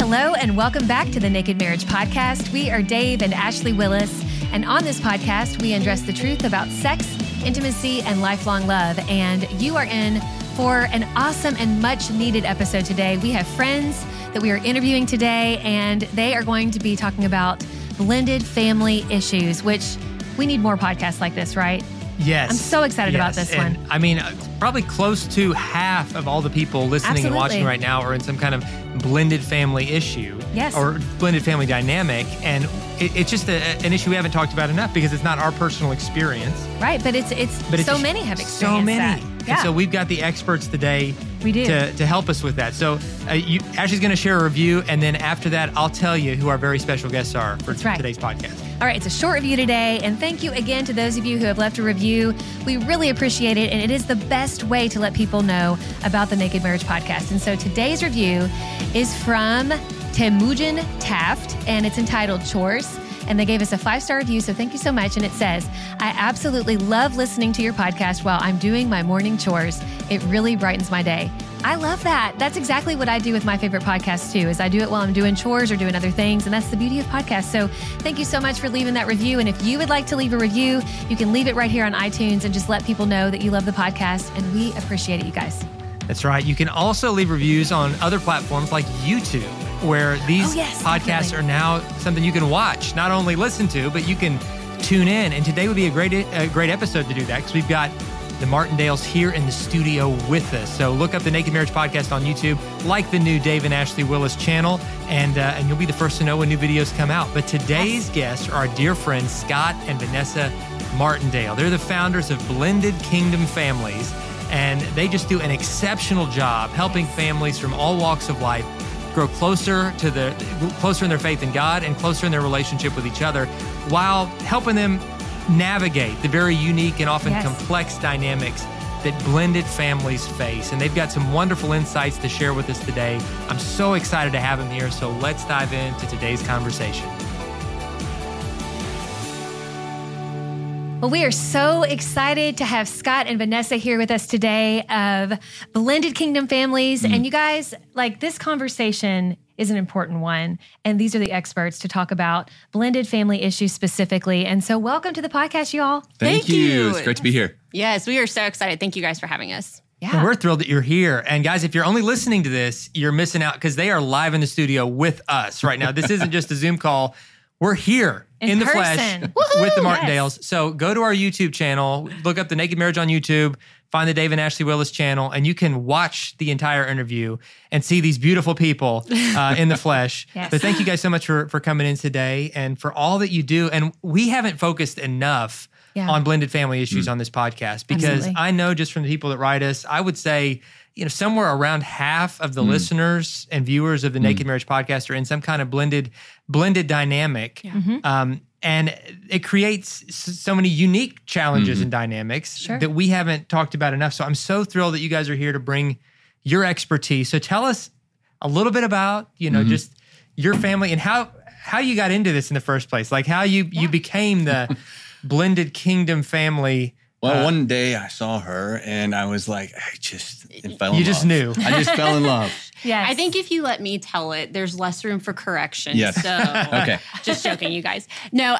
Hello, and welcome back to the Naked Marriage Podcast. We are Dave and Ashley Willis, and on this podcast, we undress the truth about sex, intimacy, and lifelong love. And you are in for an awesome and much-needed episode today. We have friends that we are interviewing today, and they are going to be talking about blended family issues, which we need more podcasts like this, right? Yes. I'm so excited about this one. I mean, probably close to half of all the people listening and watching right now are in some kind of blended family issue. Yes. Or blended family dynamic. And it's just an issue we haven't talked about enough because it's not our personal experience. Right, but it's so many have experienced so many. that. Yeah. And so we've got the experts today We do. to help us with that. So Ashley's going to share a review, and then after that, I'll tell you who our very special guests are for today's podcast. All right, it's a short review today, and thank you again to those of you who have left a review. We really appreciate it, and it is the best way to let people know about the Naked Marriage Podcast. And so today's review is from Temujin Taft, and it's entitled Chores. And they gave us a 5-star review, so thank you so much. And it says, I absolutely love listening to your podcast while I'm doing my morning chores. It really brightens my day. I love that. That's exactly what I do with my favorite podcasts too, is I do it while I'm doing chores or doing other things. And that's the beauty of podcasts. So thank you so much for leaving that review. And if you would like to leave a review, you can leave it right here on iTunes and just let people know that you love the podcast. And we appreciate it, you guys. That's right. You can also leave reviews on other platforms like YouTube, where these podcasts are now something you can watch, not only listen to, but you can tune in. And today would be a great episode to do that because we've got the Martindales here in the studio with us. So look up the Naked Marriage Podcast on YouTube, like the new Dave and Ashley Willis channel, and you'll be the first to know when new videos come out. But today's guests are our dear friends, Scott and Vanessa Martindale. They're the founders of Blended Kingdom Families, and they just do an exceptional job helping families from all walks of life grow closer in their faith in God and closer in their relationship with each other, while helping them navigate the very unique and often complex dynamics that blended families face. And they've got some wonderful insights to share with us today. I'm so excited to have them here. So let's dive into today's conversation. Well, we are so excited to have Scott and Vanessa here with us today of Blended Kingdom Families. And you guys, this conversation is an important one. And these are the experts to talk about blended family issues specifically. And so welcome to the podcast, you all. Thank you. It's great to be here. Yes, we are so excited. Thank you guys for having us. Yeah. Well, we're thrilled that you're here. And guys, if you're only listening to this, you're missing out because they are live in the studio with us right now. This isn't just a Zoom call. We're here in the flesh with the Martindales. Yes. So go to our YouTube channel, look up the Naked Marriage on YouTube, find the Dave and Ashley Willis channel, and you can watch the entire interview and see these beautiful people in the flesh. Yes. But thank you guys so much for coming in today and for all that you do. And we haven't focused enough on blended family issues on this podcast because I know just from the people that write us, I would say, somewhere around half of the listeners and viewers of the Naked Marriage Podcast are in some kind of blended dynamic. Yeah. And it creates so many unique challenges and dynamics that we haven't talked about enough. So I'm so thrilled that you guys are here to bring your expertise. So tell us a little bit about, just your family and how you got into this in the first place, like how you became the Blended Kingdom Family. Well, one day I saw her and I was like, I just fell in love. You just knew. I just fell in love. Yes. I think if you let me tell it, there's less room for correction. Yes. So, okay. Just joking, you guys. No,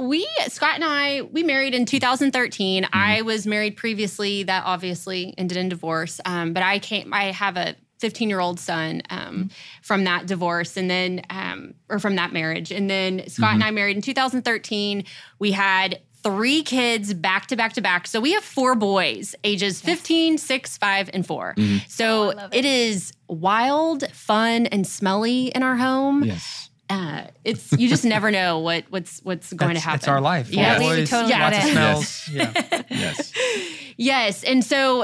Scott and I, we married in 2013. I was married previously. That obviously ended in divorce. But I have a 15-year-old son from that divorce and then, or from that marriage. And then Scott and I married in 2013. We had 3 kids back to back to back. So we have 4 boys, ages 15, 6, 5, and 4. So it is wild, fun, and smelly in our home. Yes. It's you just never know what's going to happen. It's our life. Yeah, we totally lots get of it. smells. Yeah. Yes. Yes. And so,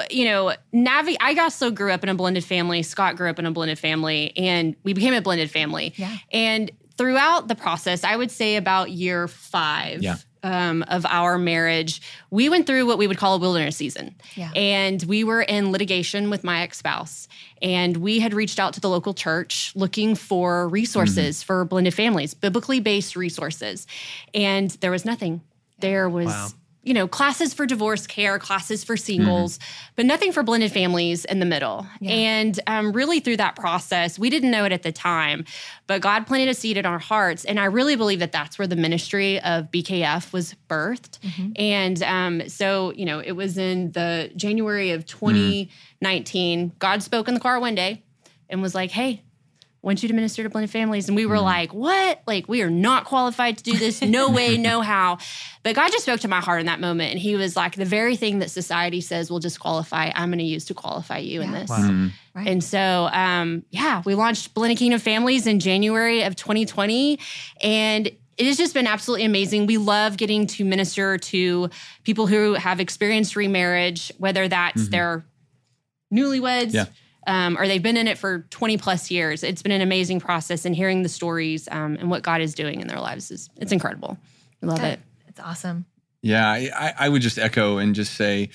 I also grew up in a blended family. Scott grew up in a blended family, and we became a blended family. Yeah. And throughout the process, I would say about year 5 of our marriage, we went through what we would call a wilderness season. Yeah. And we were in litigation with my ex-spouse. And we had reached out to the local church looking for resources for blended families, biblically based resources. And there was nothing. There was classes for divorce care, classes for singles, but nothing for blended families in the middle. Yeah. And really through that process, we didn't know it at the time, but God planted a seed in our hearts. And I really believe that that's where the ministry of BKF was birthed. And so, it was in the January of 2019, God spoke in the car one day and was like, hey, I want you to minister to blended families. And we were like, what? Like, we are not qualified to do this. No way, no how. But God just spoke to my heart in that moment. And he was like, the very thing that society says will disqualify, I'm going to use to qualify you in this. Wow. Right. And so, we launched Blended Kingdom Families in January of 2020. And it has just been absolutely amazing. We love getting to minister to people who have experienced remarriage, whether that's their newlyweds, or they've been in it for 20 plus years. It's been an amazing process, and hearing the stories and what God is doing in their lives it's incredible. We love it. It's awesome. Yeah, I would just echo and just say,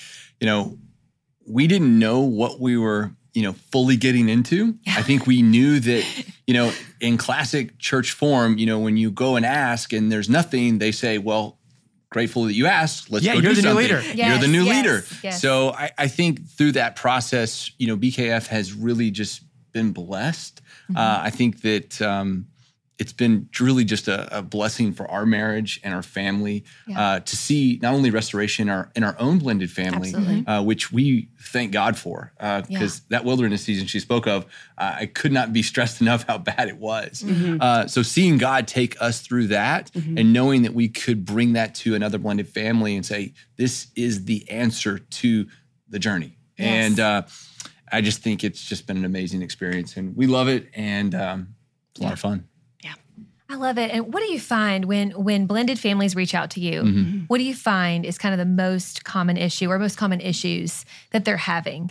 we didn't know what we were, fully getting into. Yeah. I think we knew that, in classic church form, when you go and ask and there's nothing, they say, well, grateful that you asked. Let's go do something. New leader. Yes, you're the new leader. Yes. So I think through that process, BKF has really just been blessed. I think that it's been truly just a blessing for our marriage and our family to see not only restoration in our own blended family, which we thank God for, because that wilderness season she spoke of, I could not be stressed enough how bad it was. So seeing God take us through that and knowing that we could bring that to another blended family and say, this is the answer to the journey. Yes. And I just think it's just been an amazing experience, and we love it, and it's a lot of fun. I love it. And what do you find when blended families reach out to you? What do you find is kind of the most common issue or most common issues that they're having?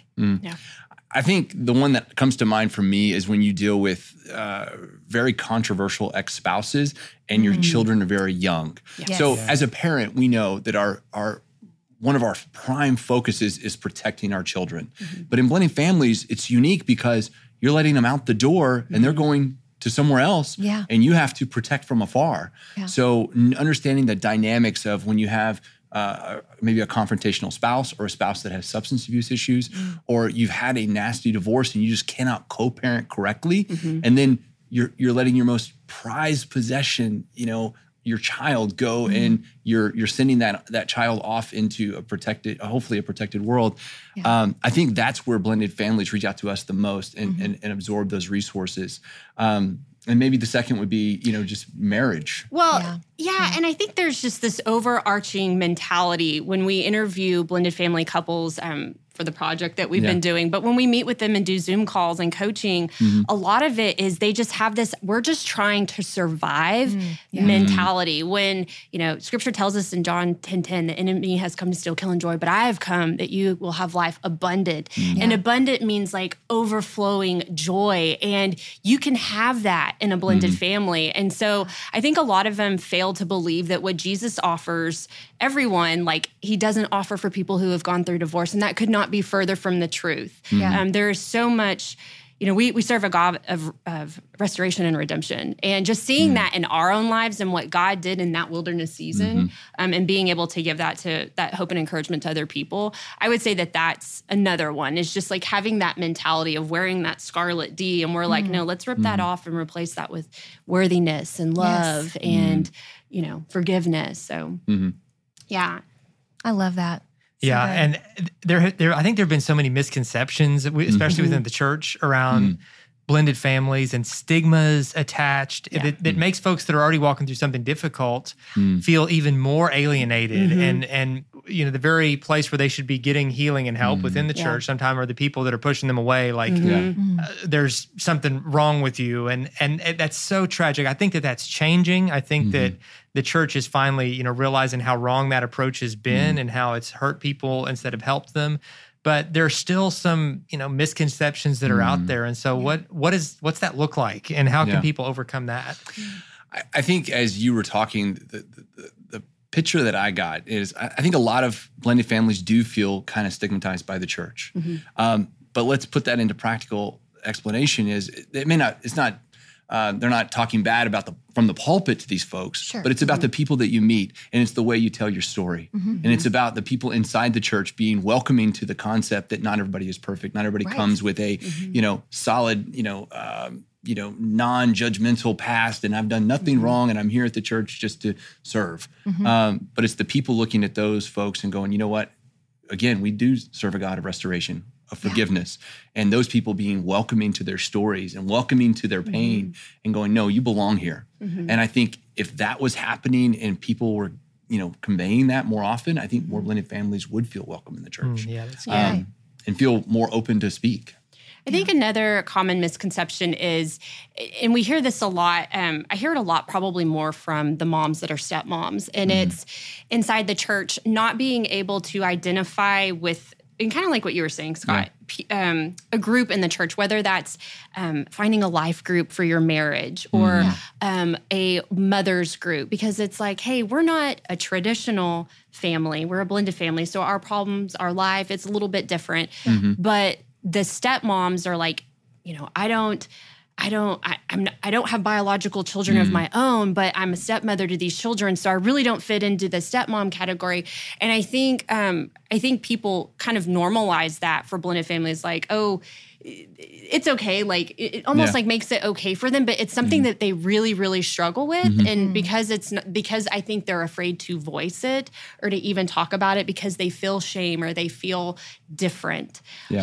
I think the one that comes to mind for me is when you deal with very controversial ex-spouses and your children are very young. Yes. So as a parent, we know that our one of our prime focuses is protecting our children. But in blended families, it's unique because you're letting them out the door and they're going to somewhere else, and you have to protect from afar. So understanding the dynamics of when you have maybe a confrontational spouse or a spouse that has substance abuse issues, or you've had a nasty divorce and you just cannot co-parent correctly, and then you're letting your most prized possession, your child go, and you're sending that child off into hopefully a protected world. I think that's where blended families reach out to us the most and absorb those resources. And maybe the second would be, just marriage. Well, and I think there's just this overarching mentality when we interview blended family couples for the project that we've been doing. But when we meet with them and do Zoom calls and coaching, a lot of it is they just have this, we're just trying to survive mentality. When, scripture tells us in John 10:10, the enemy has come to steal, kill, and destroy, but I have come that you will have life abundant. And abundant means like overflowing joy. And you can have that in a blended family. And so I think a lot of them fail to believe that what Jesus offers everyone, like he doesn't offer for people who have gone through divorce. And that could not be further from the truth. There is so much, we serve a God of restoration and redemption. And just seeing that in our own lives and what God did in that wilderness season, and being able to give that hope and encouragement to other people, I would say that that's another one. Is just like having that mentality of wearing that scarlet D, and we're like, no, let's rip that off and replace that with worthiness and love and, forgiveness. So, I love that. Yeah, and I think there have been so many misconceptions, especially within the church, around blended families and stigmas attached that makes folks that are already walking through something difficult feel even more alienated. And the very place where they should be getting healing and help within the church sometimes are the people that are pushing them away. Like there's something wrong with you, and that's so tragic. I think that's changing. I think that the church is finally, realizing how wrong that approach has been and how it's hurt people instead of helped them. But there's still some, misconceptions that are out there. And so what's that look like, and how can people overcome that? I think as you were talking, the picture that I got is I think a lot of blended families do feel kind of stigmatized by the church. But let's put that into practical explanation. It's not they're not talking bad about from the pulpit to these folks, but it's about the people that you meet, and it's the way you tell your story. And it's about the people inside the church being welcoming to the concept that not everybody is perfect. Not everybody comes with a, solid, non-judgmental past, and I've done nothing wrong, and I'm here at the church just to serve. But it's the people looking at those folks and going, you know what? Again, we do serve a God of restoration, of forgiveness, and those people being welcoming to their stories and welcoming to their pain and going, no, you belong here. And I think if that was happening and people were, conveying that more often, I think more blended families would feel welcome in the church. That's and feel more open to speak. I think another common misconception is, and we hear this a lot, I hear it a lot probably more from the moms that are stepmoms, and it's inside the church, not being able to identify with, and kind of like what you were saying, Scott, a group in the church, whether that's finding a life group for your marriage or a mother's group, because it's like, hey, we're not a traditional family. We're a blended family. So our problems, our life, it's a little bit different. But the stepmoms are like, I don't have biological children of my own, but I'm a stepmother to these children, so I really don't fit into the stepmom category. And I think people kind of normalize that for blended families, like, oh, it's okay. Like it almost like makes it okay for them, but it's something that they really, really struggle with. And because because I think they're afraid to voice it or to even talk about it because they feel shame or they feel different.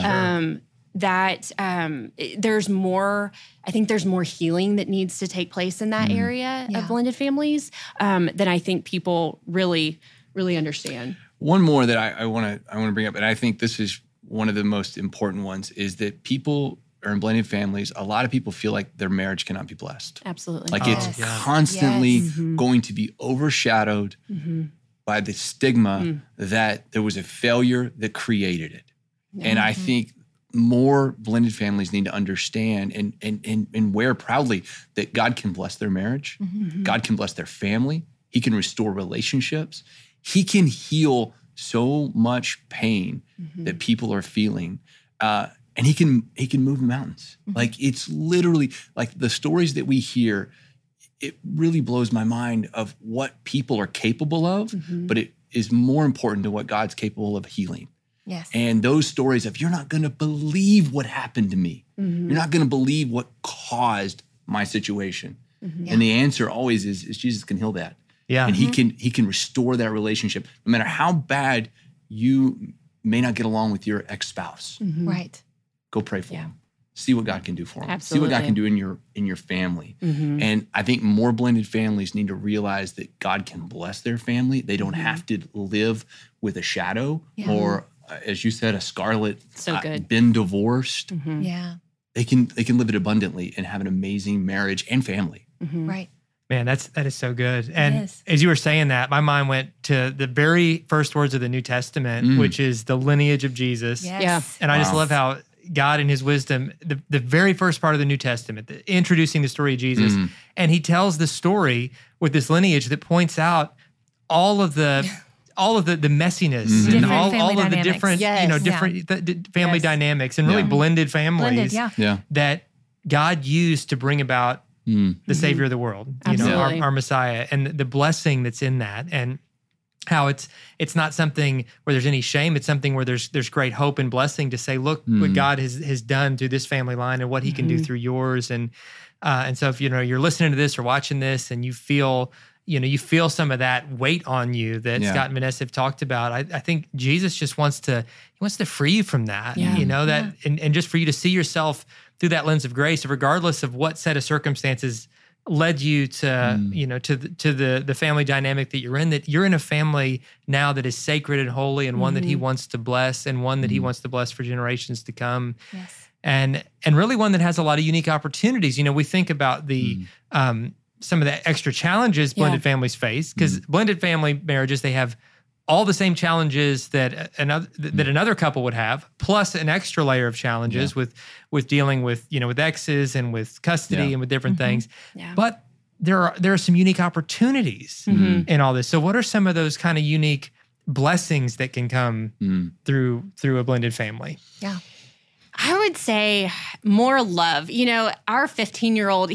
There's more, I think there's more healing that needs to take place in that area of blended families than I think people really, really understand. One more that I want to bring up, and I think this is one of the most important ones, is that people are in blended families. A lot of people feel like their marriage cannot be blessed. Absolutely. Like it's constantly going to be overshadowed by the stigma that there was a failure that created it. And I think more blended families need to understand and wear proudly that God can bless their marriage. God can bless their family. He can restore relationships. He can heal so much pain that people are feeling. And he can move mountains. Like it's literally like the stories that we hear, it really blows my mind of what people are capable of, but it is more important to what God's capable of healing. Yes. And those stories of, you're not going to believe what happened to me. You're not going to believe what caused my situation. And the answer always is Jesus can heal that. And he can restore that relationship. No matter how bad you may not get along with your ex-spouse. Right. Go pray for them. See what God can do for them. Absolutely. See what God can do in your family. And I think more blended families need to realize that God can bless their family. They don't have to live with a shadow or, as you said, a scarlet. So good. Been divorced. They can live it abundantly and have an amazing marriage and family. Right. Man, that is so good. And as you were saying that, my mind went to the very first words of the New Testament, which is the lineage of Jesus. And I just love how God in his wisdom, the very first part of the New Testament, introducing the story of Jesus, and he tells the story with this lineage that points out all of the messiness and all of the different, different family dynamics and really blended families that God used to bring about the Savior of the world, our Messiah, and the blessing that's in that, and how it's not something where there's any shame. It's something where there's great hope and blessing to say, look what God has done through this family line and what He can do through yours. And so if you're listening to this or watching this and you feel some of that weight on you that Scott and Vanessa have talked about, I think Jesus just wants to free you from that. And just for you to see yourself through that lens of grace, regardless of what set of circumstances led you to, to the family dynamic that you're in, that you're in a family now that is sacred and holy and one that He wants to bless and one that He wants to bless for generations to come. And really one that has a lot of unique opportunities. We think about the some of the extra challenges blended families face, because blended family marriages, they have all the same challenges that another couple would have, plus an extra layer of challenges with dealing with with exes and with custody and with different things. But there are some unique opportunities in all this. So what are some of those kind of unique blessings that can come through a blended family? I would say more love. You know, our 15-year-old,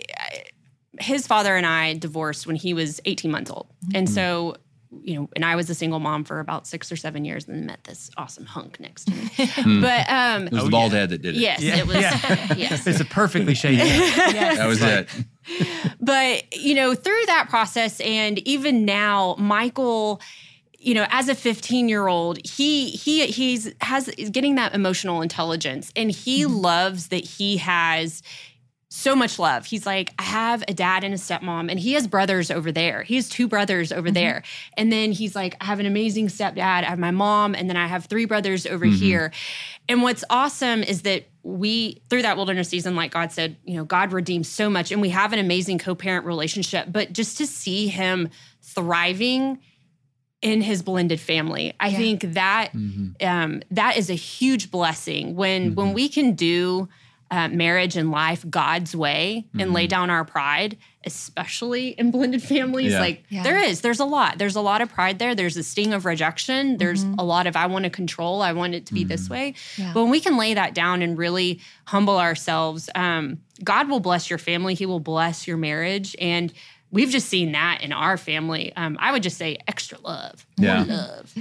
his father and I divorced when he was 18 months old. And so, you know, and I was a single mom for about 6 or 7 years and then met this awesome hunk next to me. But it was the bald head that did it. Yes, it was. Yes. It's a perfectly shaped head. That was it. But, you know, through that process and even now, Michael, you know, as a 15-year-old, he's getting that emotional intelligence, and he loves that he has so much love. He's like, I have a dad and a stepmom, and he has brothers over there. He has 2 brothers over there. And then he's like, I have an amazing stepdad. I have my mom, and then I have 3 brothers over here. And what's awesome is that through that wilderness season, like God said, you know, God redeems so much, and we have an amazing co-parent relationship. But just to see him thriving in his blended family, I think that that is a huge blessing when we can do marriage and life God's way and lay down our pride, especially in blended families. There's a lot of pride there. There's a sting of rejection. There's a lot of, I want to control. I want it to be this way. Yeah. But when we can lay that down and really humble ourselves, God will bless your family. He will bless your marriage. And we've just seen that in our family. I would just say extra love, more love.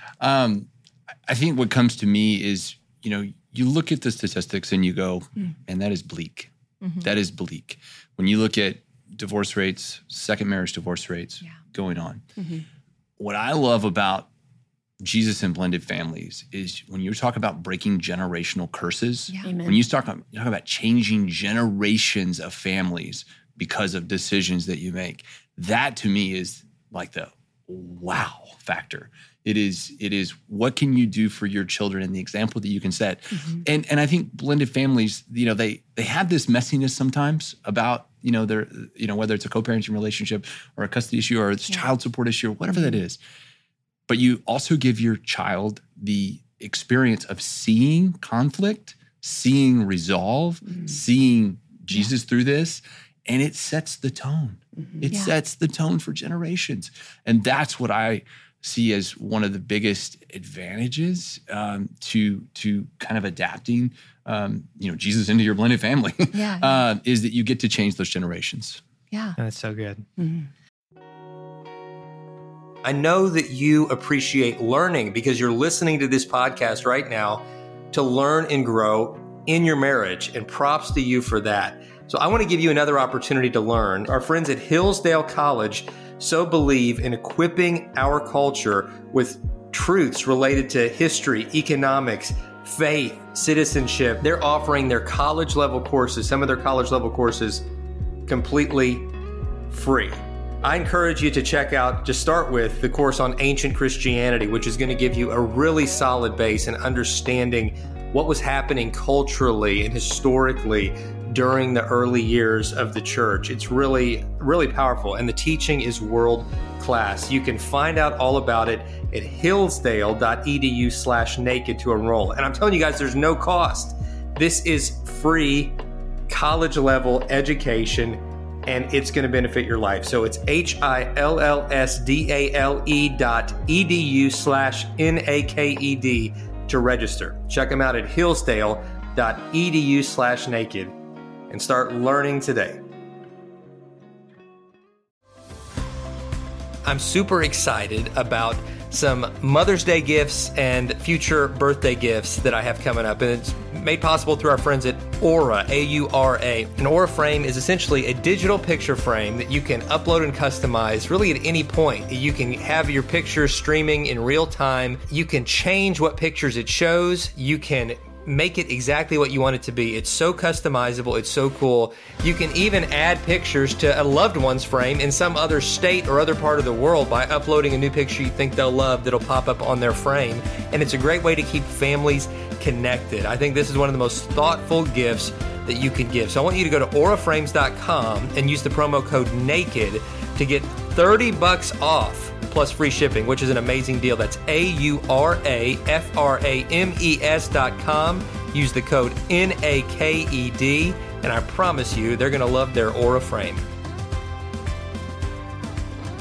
I think what comes to me is, you know, you look at the statistics and you go, and that is bleak. That is bleak. When you look at divorce rates, second marriage divorce rates going on. What I love about Jesus and blended families is when you talk about breaking generational curses, when you talk about changing generations of families because of decisions that you make, that to me is like the wow factor. It is what can you do for your children and the example that you can set. And I think blended families, you know, they have this messiness sometimes about, you know, their, you know, whether it's a co-parenting relationship or a custody issue or it's child support issue or whatever that is. But you also give your child the experience of seeing conflict, seeing resolve, seeing Jesus through this, and it sets the tone. It sets the tone for generations. And that's what I see as one of the biggest advantages to kind of adapting, you know, Jesus into your blended family, is that you get to change those generations. Yeah. That's so good. I know that you appreciate learning because you're listening to this podcast right now to learn and grow in your marriage, and props to you for that. So I want to give you another opportunity to learn. Our friends at Hillsdale College so believe in equipping our culture with truths related to history, economics, faith, citizenship. They're offering their college level courses, some of their college level courses, completely free. I encourage you to check out, to start with, the course on ancient Christianity, which is going to give you a really solid base in understanding what was happening culturally and historically during the early years of the church. It's really, really powerful, and the teaching is world class. You can find out all about it at hillsdale.edu/naked to enroll. And I'm telling you guys, there's no cost. This is free college level education, and it's going to benefit your life. So it's hillsdale.edu/naked to register. Check them out at hillsdale.edu/naked and start learning today. I'm super excited about some Mother's Day gifts and future birthday gifts that I have coming up. And it's made possible through our friends at Aura, A-U-R-A. An Aura frame is essentially a digital picture frame that you can upload and customize really at any point. You can have your pictures streaming in real time. You can change what pictures it shows. You can make it exactly what you want it to be. It's so customizable. It's so cool. You can even add pictures to a loved one's frame in some other state or other part of the world by uploading a new picture you think they'll love that'll pop up on their frame. And it's a great way to keep families connected. I think this is one of the most thoughtful gifts that you can give. So I want you to go to auraframes.com and use the promo code NAKED to get $30 off plus free shipping, which is an amazing deal. That's auraframes.com. Use the code NAKED, and I promise you they're going to love their Aura frame.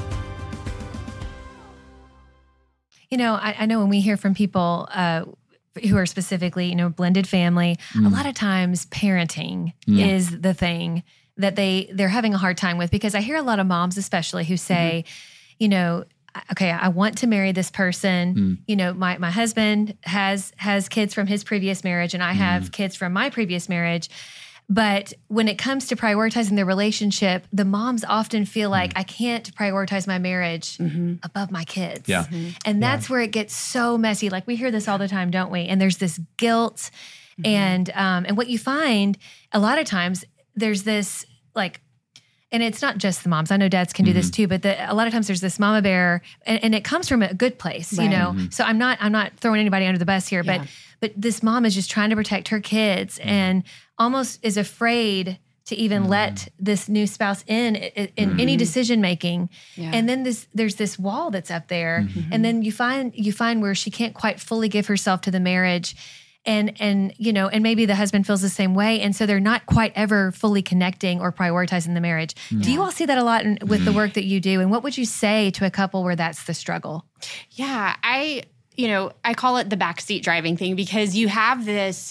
You know, I know when we hear from people, who are specifically, blended family, a lot of times parenting is the thing that they're having a hard time with, because I hear a lot of moms especially who say, okay, I want to marry this person. My husband has kids from his previous marriage, and I have kids from my previous marriage. But when it comes to prioritizing the relationship, the moms often feel like I can't prioritize my marriage above my kids. Yeah. And that's where it gets so messy. Like, we hear this all the time, don't we? And there's this guilt. And what you find a lot of times, there's this and it's not just the moms. I know dads can do this too, but a lot of times there's this mama bear, and it comes from a good place, So I'm not throwing anybody under the bus here, but this mom is just trying to protect her kids and almost is afraid to even let this new spouse in any decision making. Yeah. And then there's this wall that's up there, and then you find where she can't quite fully give herself to the marriage. And maybe the husband feels the same way. And so they're not quite ever fully connecting or prioritizing the marriage. Yeah. Do you all see that a lot with the work that you do? And what would you say to a couple where that's the struggle? Yeah, I call it the backseat driving thing, because you have this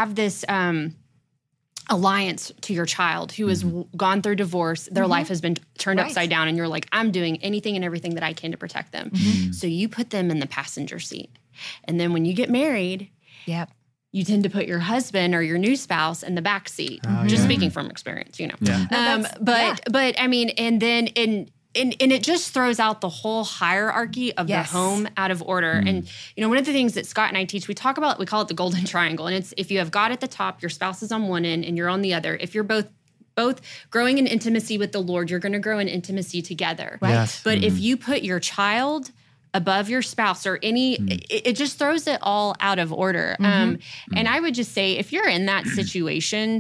alliance to your child who has gone through divorce. Their life has been turned upside down, and you're like, I'm doing anything and everything that I can to protect them. So you put them in the passenger seat. And then when you get married, you tend to put your husband or your new spouse in the back seat. Just speaking from experience, Yeah. But I mean, and it just throws out the whole hierarchy of the home out of order. And one of the things that Scott and I teach, we call it the golden triangle. And it's, if you have God at the top, your spouse is on one end and you're on the other. If you're both growing in intimacy with the Lord, you're going to grow in intimacy together. Right? Yes. But if you put your child above your spouse or it just throws it all out of order. And I would just say, if you're in that situation,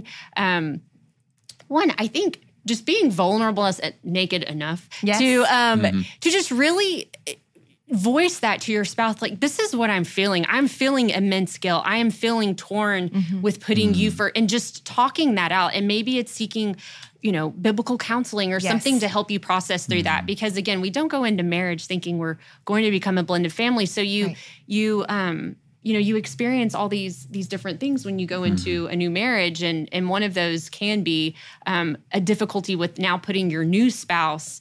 one, I think just being vulnerable as naked enough to just really voice that to your spouse. Like, this is what I'm feeling. I'm feeling immense guilt. I am feeling torn with putting you and just talking that out. And maybe it's seeking biblical counseling or something to help you process through that. Because again, we don't go into marriage thinking we're going to become a blended family. So you experience all these different things when you go into a new marriage. And one of those can be a difficulty with now putting your new spouse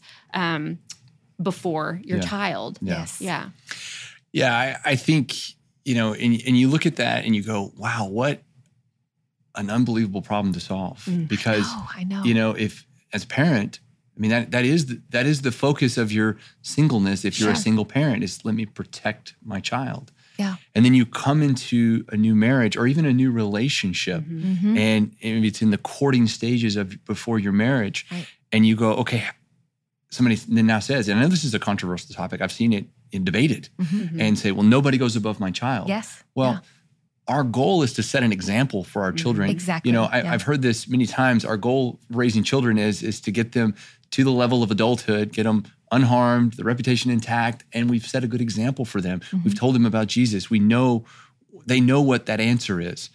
before your child. Yes. Yeah. Yeah. I think, and you look at that and you go, wow, what an unbelievable problem to solve. Because, I know. If as a parent, I mean, that is the focus of your singleness. If you're a single parent, is let me protect my child. Yeah. And then you come into a new marriage or even a new relationship, and maybe it's in the courting stages of before your marriage, and you go, okay, somebody then now says, and I know this is a controversial topic, I've seen it debated, and say, well, nobody goes above my child. Yes. Well, our goal is to set an example for our children. Exactly. I've heard this many times. Our goal raising children is to get them to the level of adulthood, get them unharmed, the reputation intact, and we've set a good example for them. We've told them about Jesus. They know what that answer is.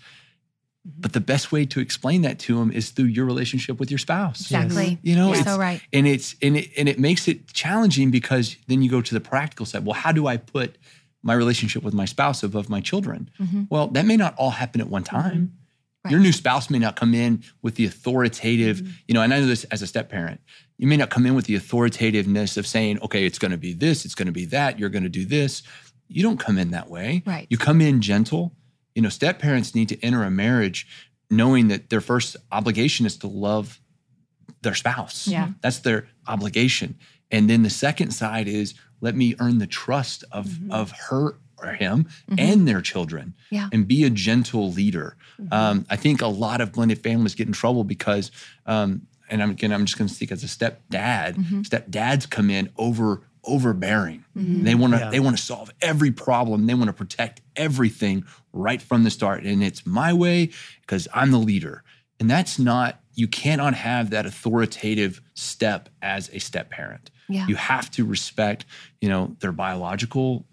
But the best way to explain that to them is through your relationship with your spouse. Exactly. It's so right. And it makes it challenging, because then you go to the practical side. Well, how do I put my relationship with my spouse above my children? Well, that may not all happen at one time. Right. Your new spouse may not come in with the authoritative, and I know this as a step parent, you may not come in with the authoritativeness of saying, okay, it's going to be this, it's going to be that, you're going to do this. You don't come in that way. Right. You come in gentle. Step parents need to enter a marriage knowing that their first obligation is to love their spouse. Yeah. That's their obligation. And then the second side is, let me earn the trust of her or him and their children, and be a gentle leader. I think a lot of blended families get in trouble because, and I'm just going to speak as a stepdad. Stepdads come in overbearing. They want to solve every problem. They want to protect everything right from the start, and it's my way because I'm the leader. And that's not. You cannot have that authoritative step as a step parent. Yeah. You have to respect, their biological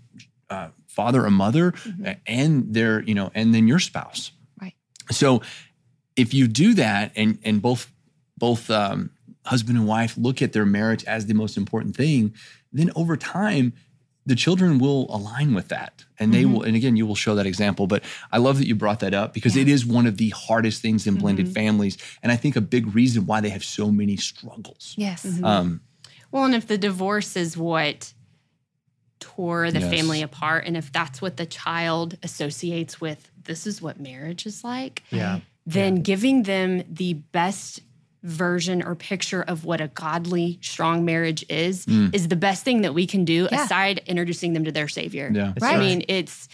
father or mother, and their, and then your spouse. Right. So if you do that, and both husband and wife look at their marriage as the most important thing, then over time, the children will align with that, and they will. And again, you will show that example. But I love that you brought that up because it is one of the hardest things in blended families, and I think a big reason why they have so many struggles. Yes. Well, and if the divorce is what tore the family apart, and if that's what the child associates with, this is what marriage is like, then giving them the best version or picture of what a godly, strong marriage is the best thing that we can do aside introducing them to their Savior. Yeah. Right. I mean,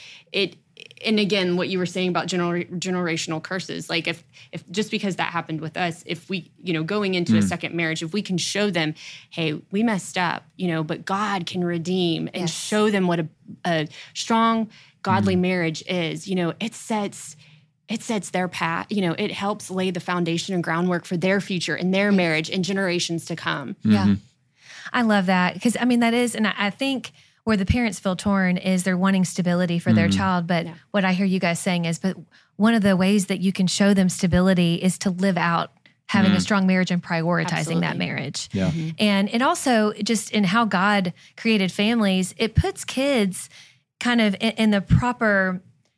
and again, what you were saying about generational curses, like if just because that happened with us, if we, going into a second marriage, if we can show them, hey, we messed up, but God can redeem and show them what a strong, godly marriage is, it sets their path, it helps lay the foundation and groundwork for their future and their marriage and generations to come. Yeah. I love that because, that is, and I think where the parents feel torn is they're wanting stability for their child. But what I hear you guys saying is, but one of the ways that you can show them stability is to live out having a strong marriage and prioritizing that marriage. Yeah. And it also, just in how God created families, it puts kids kind of in the proper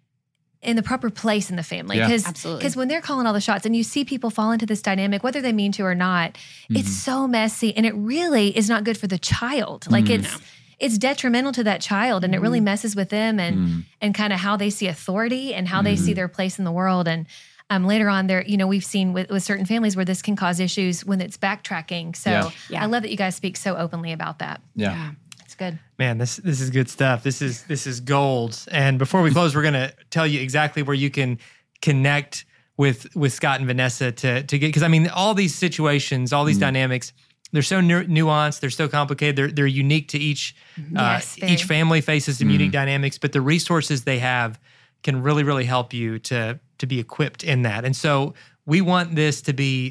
place in the family. Because when they're calling all the shots and you see people fall into this dynamic, whether they mean to or not, it's so messy and it really is not good for the child. Like it's detrimental to that child and it really messes with them and kind of how they see authority and how they see their place in the world. And later on there, we've seen with certain families where this can cause issues when it's backtracking. So I love that you guys speak so openly about that. Yeah. It's good. Man, this is good stuff. This is gold. And before we close, we're going to tell you exactly where you can connect with Scott and Vanessa to get, because all these situations, all these dynamics, they're so nuanced, they're so complicated, they're unique to each each family faces some unique dynamics, but the resources they have can really, really help you to be equipped in that. And so we want this to be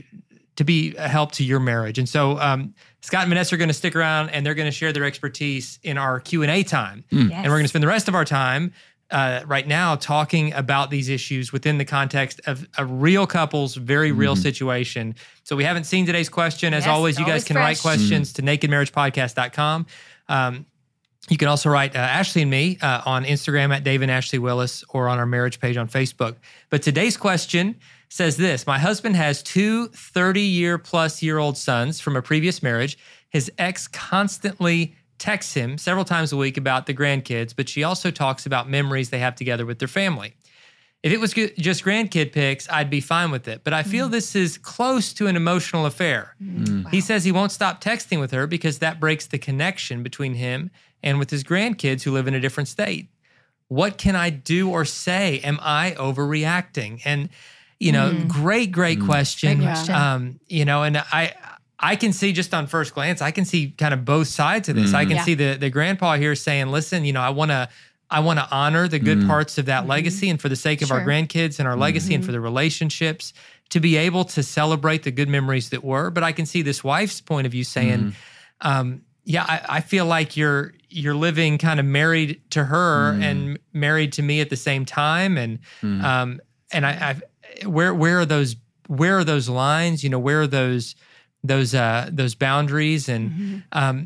a help to your marriage. And so Scott and Vanessa are going to stick around and they're going to share their expertise in our Q&A time. And we're going to spend the rest of our time right now talking about these issues within the context of a real couple's very real situation. So we haven't seen today's question. As always, you guys can write questions to nakedmarriagepodcast.com. You can also write Ashley and me on Instagram at Dave and Ashley Willis or on our marriage page on Facebook. But today's question says this: my husband has two 30-year-plus-year-old sons from a previous marriage. His ex constantly texts him several times a week about the grandkids, but she also talks about memories they have together with their family. If it was just grandkid pics, I'd be fine with it. But I feel this is close to an emotional affair. Wow. He says he won't stop texting with her because that breaks the connection between him and with his grandkids who live in a different state. What can I do or say? Am I overreacting? And, great question. Great question. And I can see just on first glance, I can see kind of both sides of this. I can see the grandpa here saying, listen, I want to honor the good parts of that legacy, and for the sake of our grandkids and our legacy and for the relationships, to be able to celebrate the good memories that were. But I can see this wife's point of view saying, I feel like you're living kind of married to her and married to me at the same time. And where are those lines? Where are those boundaries? And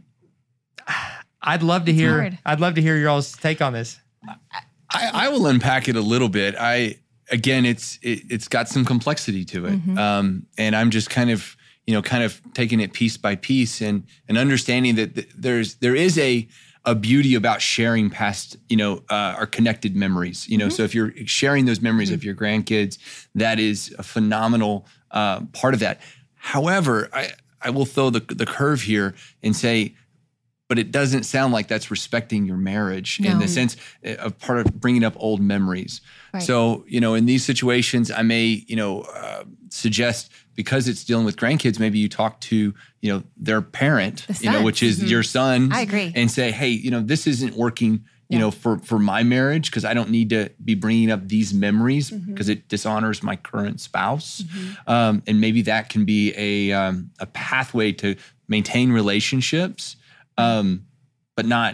I'd love to hear your all's take on this. I will unpack it a little bit. It's got some complexity to it. And I'm just kind of taking it piece by piece and understanding that there is a beauty about sharing past, our connected memories, so if you're sharing those memories of your grandkids, that is a phenomenal part of that. However, I will throw the curve here and say, but it doesn't sound like that's respecting your marriage in the sense of part of bringing up old memories. Right. So, in these situations, I may, suggest, because it's dealing with grandkids, maybe you talk to, their parent, which is your son. I agree. And say, hey, this isn't working, for my marriage, because I don't need to be bringing up these memories because it dishonors my current spouse. And maybe that can be a pathway to maintain relationships, but not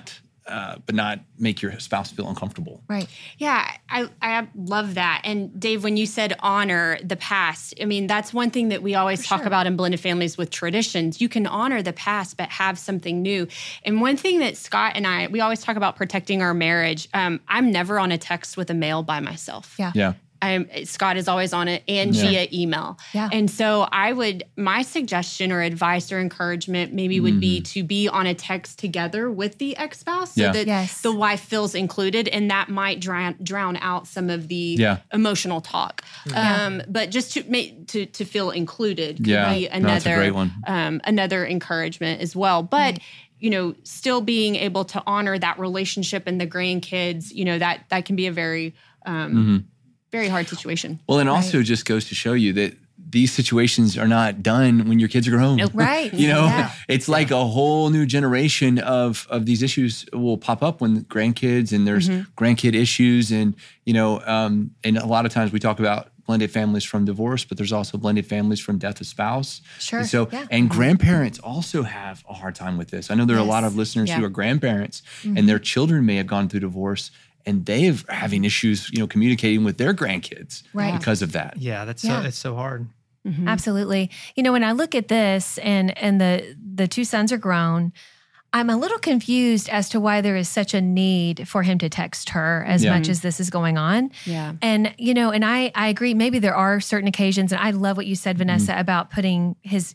but not make your spouse feel uncomfortable. Right. Yeah, I love that. And Dave, when you said honor the past, I mean, that's one thing that we always talk about in blended families with traditions. You can honor the past, but have something new. And one thing that Scott and we always talk about protecting our marriage. I'm never on a text with a mail by myself. Yeah. Scott is always on it and via email. Yeah. And so my suggestion or advice or encouragement maybe would be to be on a text together with the ex-spouse so that the wife feels included, and that might drown out some of the emotional talk. But just to feel included could be another, that's a great one. Another encouragement as well. But still being able to honor that relationship and the grandkids, that can be a very very hard situation. Well, and also just goes to show you that these situations are not done when your kids are grown. Nope. Right. It's like a whole new generation of these issues will pop up when grandkids and there's grandkid issues. And, and a lot of times we talk about blended families from divorce, but there's also blended families from death of spouse. Sure. And so, and grandparents also have a hard time with this. I know there are a lot of listeners who are grandparents and their children may have gone through divorce, and they're having issues, communicating with their grandkids because of that. Yeah, it's so hard. Mm-hmm. Absolutely. When I look at this and the two sons are grown, I'm a little confused as to why there is such a need for him to text her as much as this is going on. Yeah. And, and I agree, maybe there are certain occasions, and I love what you said, Vanessa, about putting his,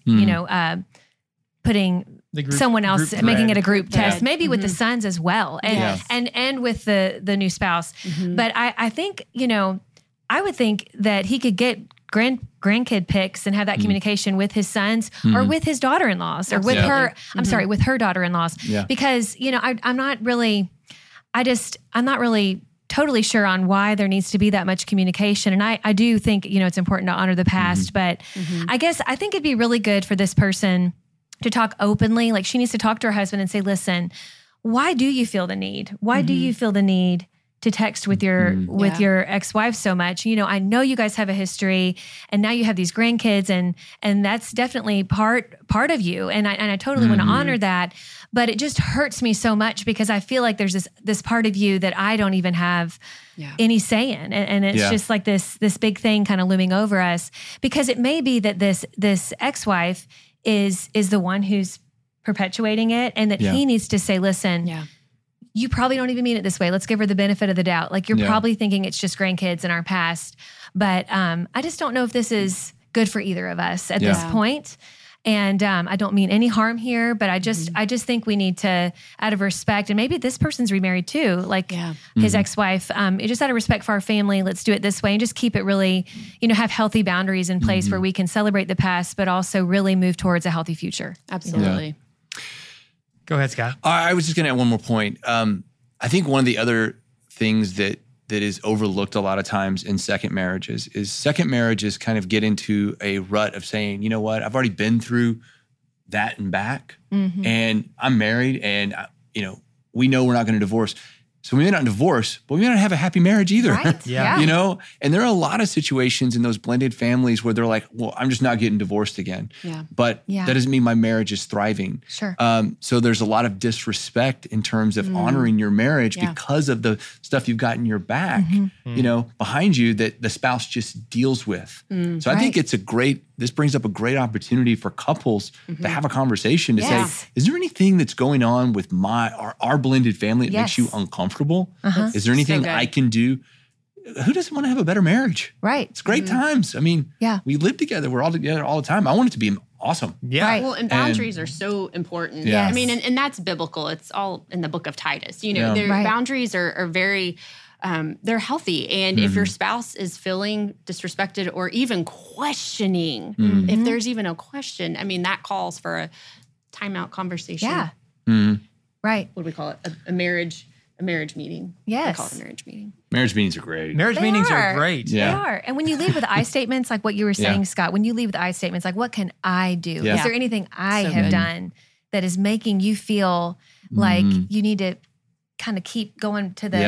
putting someone else, making it a group test, maybe with the sons as well, and with the new spouse. But I think, I would think that he could get grandkid pics and have that communication with his sons or with his daughter-in-laws or with her, with her daughter-in-laws. Yeah. Because, I'm not really totally sure on why there needs to be that much communication. And I do think, it's important to honor the past, but I think it'd be really good for this person to talk openly. Like, she needs to talk to her husband and say, listen, why do you feel the need? Why do you feel the need to text with your ex-wife so much? I know you guys have a history, and now you have these grandkids, and that's definitely part of you. And I totally want to honor that, but it just hurts me so much because I feel like there's this part of you that I don't even have any say in. And it's just like this big thing kind of looming over us, because it may be that this ex-wife is the one who's perpetuating it, and that he needs to say, listen, you probably don't even mean it this way. Let's give her the benefit of the doubt. Like, you're probably thinking it's just grandkids in our past, but I just don't know if this is good for either of us at this point. And I don't mean any harm here, but I just think we need to, out of respect, and maybe this person's remarried too, like his ex-wife, just out of respect for our family, let's do it this way and just keep it really, have healthy boundaries in place where we can celebrate the past, but also really move towards a healthy future. Absolutely. Go ahead, Scott. I was just going to add one more point. I think one of the other things that is overlooked a lot of times in second marriages kind of get into a rut of saying, you know what, I've already been through that and back, and I'm married, and we know we're not going to divorce. So we may not divorce, but we may not have a happy marriage either. Right. And there are a lot of situations in those blended families where they're like, well, I'm just not getting divorced again. Yeah. But that doesn't mean my marriage is thriving. Sure. So there's a lot of disrespect in terms of honoring your marriage because of the stuff you've got in your back, behind you that the spouse just deals with. So I think this brings up a great opportunity for couples to have a conversation to say, is there anything that's going on with our blended family that makes you uncomfortable? Is there anything I can do? Who doesn't want to have a better marriage? Right. It's great times. I mean, we live together. We're all together all the time. I want it to be awesome. Yeah. Right. Well, and boundaries are so important. Yes. I mean, and that's biblical. It's all in the book of Titus. Boundaries are very... they're healthy. And if your spouse is feeling disrespected or even questioning, if there's even a question, I mean, that calls for a timeout conversation. Yeah. Right. What do we call it? A marriage meeting. Yes. We call it a marriage meeting. Marriage meetings are great. Marriage meetings are great. Yeah. They are. And when you lead with I statements, like what you were saying, Scott, when you lead with I statements, like, what can I do? Yeah. Is there anything I have done that is making you feel like you need to kind of keep going to the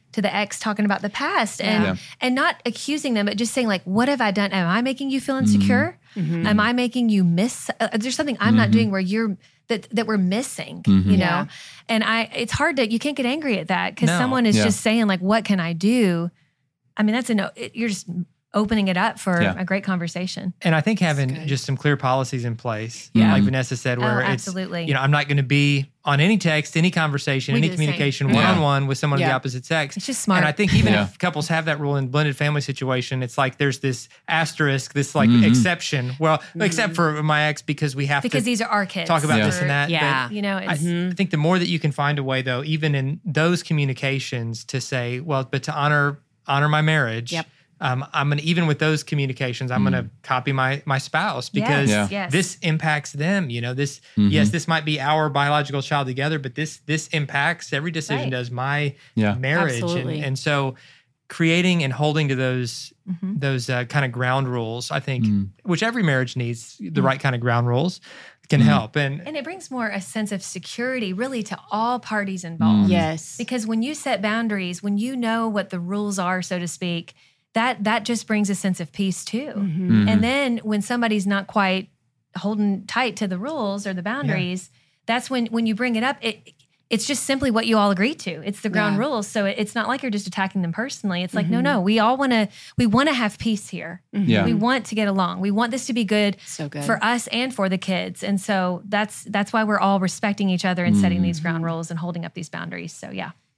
to the ex talking about the past and not accusing them, but just saying like, what have I done? Am I making you feel insecure? Am I making you miss? There's something I'm not doing where you're that we're missing, you know? And it's hard you can't get angry at that because someone is just saying like, what can I do? I mean, you're just opening it up for a great conversation. And I think having just some clear policies in place, like Vanessa said, where it's, I'm not going to be on any text, any conversation, any communication one-on-one with someone of the opposite sex. It's just smart. And I think even if couples have that rule in blended family situation, it's like there's this asterisk, this like exception. Well, except for my ex because we have because these are our kids. Talk about this and that. Yeah. But you know, I think the more that you can find a way though, even in those communications to say, well, but to honor my marriage. I'm going to, even with those communications, I'm going to copy my spouse because this impacts them. You know, this, this might be our biological child together, but this impacts every decision does my marriage. And so creating and holding to those kind of ground rules, I think, which every marriage needs the right kind of ground rules can help. And it brings more a sense of security really to all parties involved. Yes. Because when you set boundaries, when you know what the rules are, so to speak, that just brings a sense of peace too. And then when somebody's not quite holding tight to the rules or the boundaries, that's when you bring it up, it's just simply what you all agreed to. It's the ground rules. So it's not like you're just attacking them personally. It's like, no, we all want to have peace here. We want to get along. We want this to be good for us and for the kids. And so that's why we're all respecting each other and setting these ground rules and holding up these boundaries. So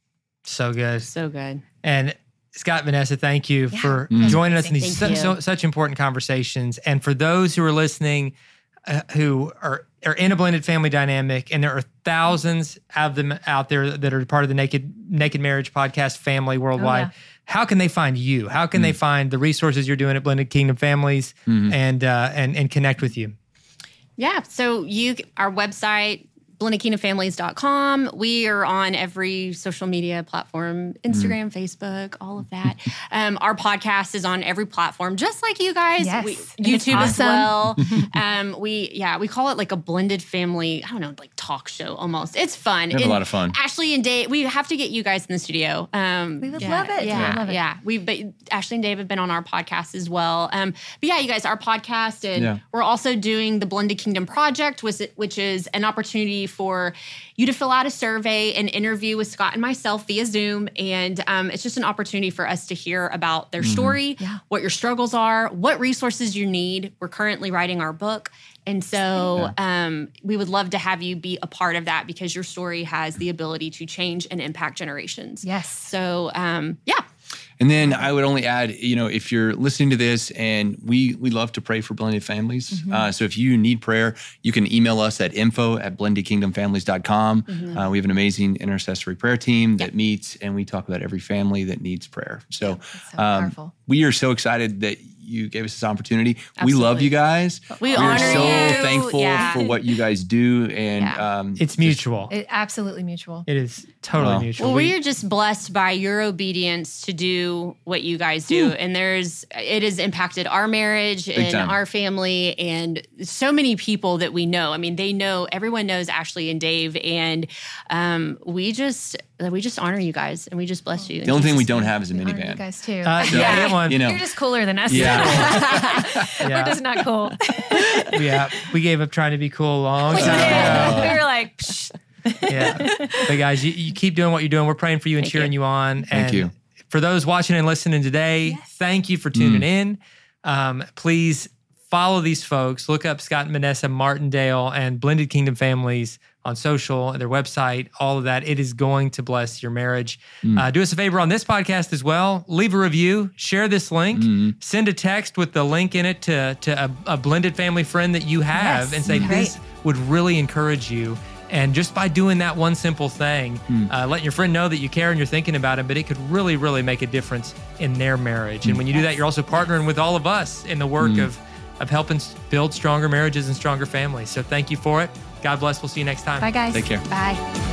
So good. So good. And Scott, Vanessa, thank you for joining us in these such important conversations. And for those who are listening who are in a blended family dynamic, and there are thousands of them out there that are part of the Naked Marriage podcast family worldwide, how can they find you? How can they find the resources you're doing at Blended Kingdom Families and connect with you? Yeah, so our website, blendedkingdomfamilies.com. We are on every social media platform, Instagram, Facebook, all of that. Our podcast is on every platform, just like you guys. Yes. YouTube as well. We call it like a blended family, I don't know, like talk show almost. It's fun. We have a lot of fun. Ashley and Dave, we have to get you guys in the studio. We would love it. Yeah. But Ashley and Dave have been on our podcast as well. But yeah, you guys, our podcast, and we're also doing the Blended Kingdom Project, which is an opportunity for you to fill out a survey and interview with Scott and myself via Zoom. And it's just an opportunity for us to hear about their story, what your struggles are, what resources you need. We're currently writing our book. And so we would love to have you be a part of that because your story has the ability to change and impact generations. Yes. So, And then I would only add, if you're listening to this, and we love to pray for blended families. So if you need prayer, you can email us at info@blendedkingdomfamilies.com. We have an amazing intercessory prayer team that meets, and we talk about every family that needs prayer. So, powerful. We are so excited that you gave us this opportunity. Absolutely. We love you guys. We are so you. thankful for what you guys do. And it's mutual. Absolutely mutual. It is totally mutual. Well, we are just blessed by your obedience to do what you guys do. And it has impacted our marriage and our family and so many people that we know. I mean, everyone knows Ashley and Dave, and we just honor you guys and we just bless you. The only thing we don't have is a minivan. You guys too. You're just cooler than us. We're just not cool. We gave up trying to be cool a long time ago. We were like, psh. But guys, you keep doing what you're doing. We're praying for you and cheering you on. Thank you. For those watching and listening today, thank you for tuning in. Please follow these folks. Look up Scott and Vanessa Martindale and Blended Kingdom Families on social, their website, all of that. It is going to bless your marriage. Do us a favor on this podcast as well. Leave a review, share this link, send a text with the link in it to a blended family friend that you have and say, this would really encourage you. And just by doing that one simple thing, letting your friend know that you care and you're thinking about it, but it could really, really make a difference in their marriage. And when you do that, you're also partnering with all of us in the work of helping build stronger marriages and stronger families. So thank you for it. God bless. We'll see you next time. Bye, guys. Take care. Bye.